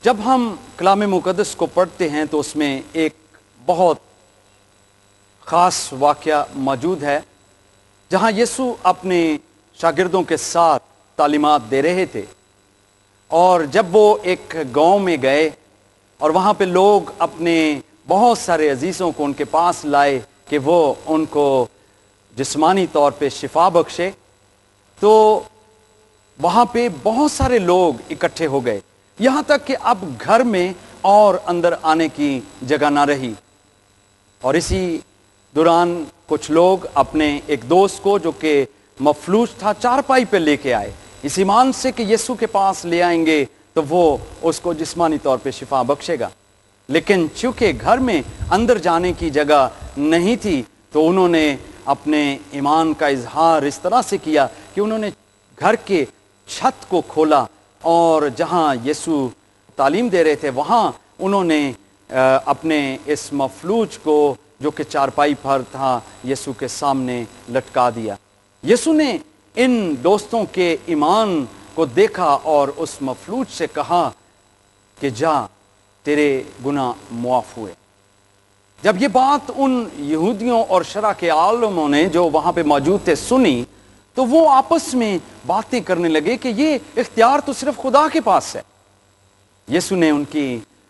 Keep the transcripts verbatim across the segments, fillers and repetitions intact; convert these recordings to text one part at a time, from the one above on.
جب ہم کلام مقدس کو پڑھتے ہیں تو اس میں ایک بہت خاص واقعہ موجود ہے جہاں یسوع اپنے شاگردوں کے ساتھ تعلیمات دے رہے تھے، اور جب وہ ایک گاؤں میں گئے اور وہاں پہ لوگ اپنے بہت سارے عزیزوں کو ان کے پاس لائے کہ وہ ان کو جسمانی طور پہ شفا بخشے، تو وہاں پہ بہت سارے لوگ اکٹھے ہو گئے، یہاں تک کہ اب گھر میں اور اندر آنے کی جگہ نہ رہی۔ اور اسی دوران کچھ لوگ اپنے ایک دوست کو جو کہ مفلوج تھا چارپائی پہ لے کے آئے، اس ایمان سے کہ یسوع کے پاس لے آئیں گے تو وہ اس کو جسمانی طور پہ شفا بخشے گا، لیکن چونکہ گھر میں اندر جانے کی جگہ نہیں تھی تو انہوں نے اپنے ایمان کا اظہار اس طرح سے کیا کہ انہوں نے گھر کے چھت کو کھولا اور جہاں یسوع تعلیم دے رہے تھے وہاں انہوں نے اپنے اس مفلوج کو جو کہ چارپائی پر تھا یسوع کے سامنے لٹکا دیا۔ یسوع نے ان دوستوں کے ایمان کو دیکھا اور اس مفلوج سے کہا کہ جا، تیرے گناہ معاف ہوئے۔ جب یہ بات ان یہودیوں اور شرع کے عالموں نے جو وہاں پہ موجود تھے سنی تو وہ آپس میں باتیں کرنے لگے کہ یہ اختیار تو صرف خدا کے پاس ہے۔ یسوع نے ان کی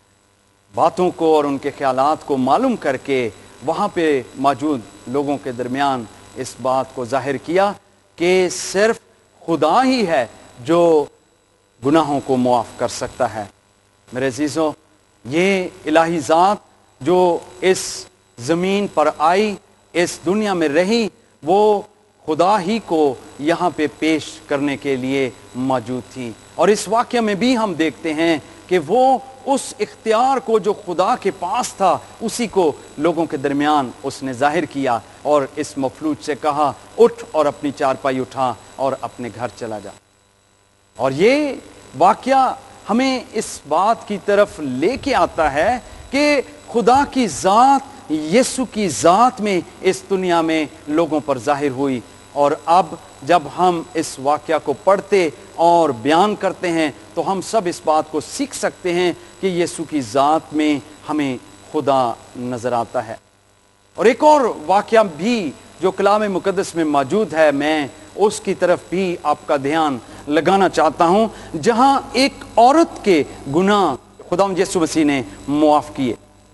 باتوں کو اور ان کے خیالات کو معلوم کر کے وہاں پہ موجود لوگوں کے درمیان اس بات کو ظاہر کیا کہ صرف خدا ہی ہے جو گناہوں کو معاف کر سکتا ہے۔ میرے عزیزوں، یہ الہی ذات جو اس زمین پر آئی، اس دنیا میں رہی، وہ خدا ہی کو یہاں پہ پیش کرنے کے لیے موجود تھی، اور اس واقعہ میں بھی ہم دیکھتے ہیں کہ وہ اس اختیار کو جو خدا کے پاس تھا اسی کو لوگوں کے درمیان اس نے ظاہر کیا اور اس مفلوج سے کہا اٹھ اور اپنی چارپائی اٹھا اور اپنے گھر چلا جا۔ اور یہ واقعہ ہمیں اس بات کی طرف لے کے آتا ہے کہ خدا کی ذات یسوع کی ذات میں اس دنیا میں لوگوں پر ظاہر ہوئی، اور اب جب ہم اس واقعہ کو پڑھتے اور بیان کرتے ہیں تو ہم سب اس بات کو سیکھ سکتے ہیں کہ یسوع کی ذات میں ہمیں خدا نظر آتا ہے۔ اور ایک اور واقعہ بھی جو کلام مقدس میں موجود ہے، میں اس کی طرف بھی آپ کا دھیان لگانا چاہتا ہوں، جہاں ایک عورت کے گناہ خداوند یسوع مسیح نے معاف کیے۔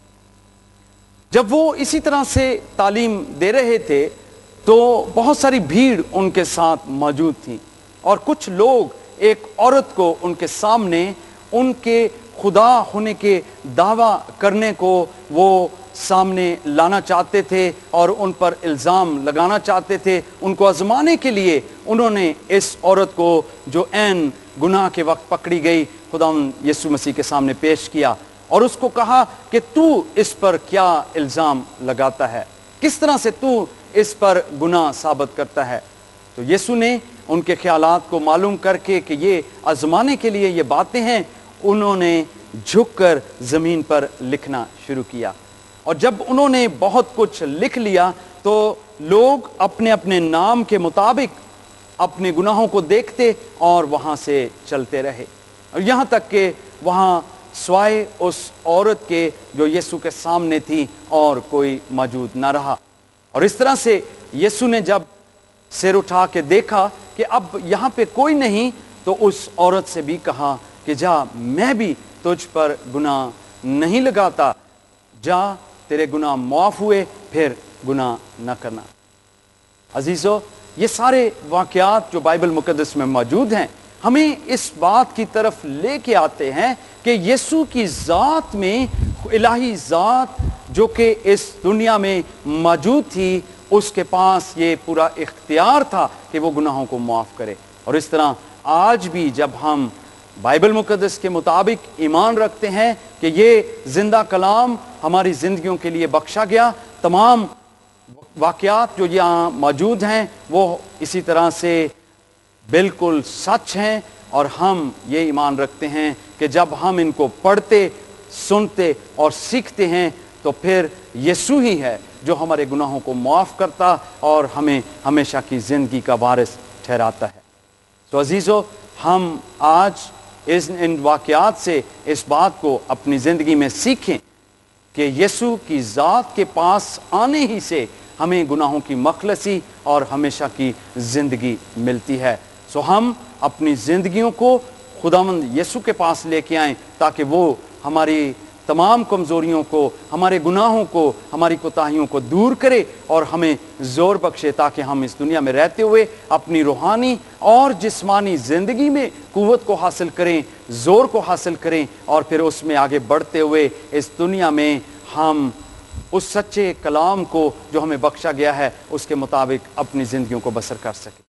جب وہ اسی طرح سے تعلیم دے رہے تھے تو بہت ساری بھیڑ ان کے ساتھ موجود تھی، اور کچھ لوگ ایک عورت کو ان کے سامنے ان کے خدا ہونے کے دعویٰ کرنے کو وہ سامنے لانا چاہتے تھے اور ان پر الزام لگانا چاہتے تھے۔ ان کو آزمانے کے لیے انہوں نے اس عورت کو جو عین گناہ کے وقت پکڑی گئی خداوند یسوع مسیح کے سامنے پیش کیا اور اس کو کہا کہ تو اس پر کیا الزام لگاتا ہے، کس طرح سے تو اس پر گناہ ثابت کرتا ہے۔ تو یسوع نے ان کے خیالات کو معلوم کر کے کہ یہ آزمانے کے لیے یہ باتیں ہیں، انہوں نے جھک کر زمین پر لکھنا شروع کیا، اور جب انہوں نے بہت کچھ لکھ لیا تو لوگ اپنے اپنے نام کے مطابق اپنے گناہوں کو دیکھتے اور وہاں سے چلتے رہے، اور یہاں تک کہ وہاں سوائے اس عورت کے جو یسوع کے سامنے تھی اور کوئی موجود نہ رہا۔ اور اس طرح سے یسوع نے جب سر اٹھا کے دیکھا کہ اب یہاں پہ کوئی نہیں تو اس عورت سے بھی کہا کہ جا، میں بھی تجھ پر گناہ نہیں لگاتا، جا، تیرے گناہ معاف ہوئے، پھر گناہ نہ کرنا۔ عزیزو، یہ سارے واقعات جو بائبل مقدس میں موجود ہیں ہمیں اس بات کی طرف لے کے آتے ہیں کہ یسوع کی ذات میں الہی ذات جو کہ اس دنیا میں موجود تھی، اس کے پاس یہ پورا اختیار تھا کہ وہ گناہوں کو معاف کرے۔ اور اس طرح آج بھی جب ہم بائبل مقدس کے مطابق ایمان رکھتے ہیں کہ یہ زندہ کلام ہماری زندگیوں کے لیے بخشا گیا، تمام واقعات جو یہاں موجود ہیں وہ اسی طرح سے بالکل سچ ہیں، اور ہم یہ ایمان رکھتے ہیں کہ جب ہم ان کو پڑھتے، سنتے اور سیکھتے ہیں تو پھر یسوع ہی ہے جو ہمارے گناہوں کو معاف کرتا اور ہمیں ہمیشہ کی زندگی کا وارث ٹھہراتا ہے۔ تو عزیزو، ہم آج اس ان واقعات سے اس بات کو اپنی زندگی میں سیکھیں کہ یسوع کی ذات کے پاس آنے ہی سے ہمیں گناہوں کی مخلصی اور ہمیشہ کی زندگی ملتی ہے۔ سو ہم اپنی زندگیوں کو خداوند یسوع کے پاس لے کے آئیں تاکہ وہ ہماری تمام کمزوریوں کو، ہمارے گناہوں کو، ہماری کوتاہیوں کو دور کرے اور ہمیں زور بخشے تاکہ ہم اس دنیا میں رہتے ہوئے اپنی روحانی اور جسمانی زندگی میں قوت کو حاصل کریں، زور کو حاصل کریں، اور پھر اس میں آگے بڑھتے ہوئے اس دنیا میں ہم اس سچے کلام کو جو ہمیں بخشا گیا ہے اس کے مطابق اپنی زندگیوں کو بسر کر سکیں۔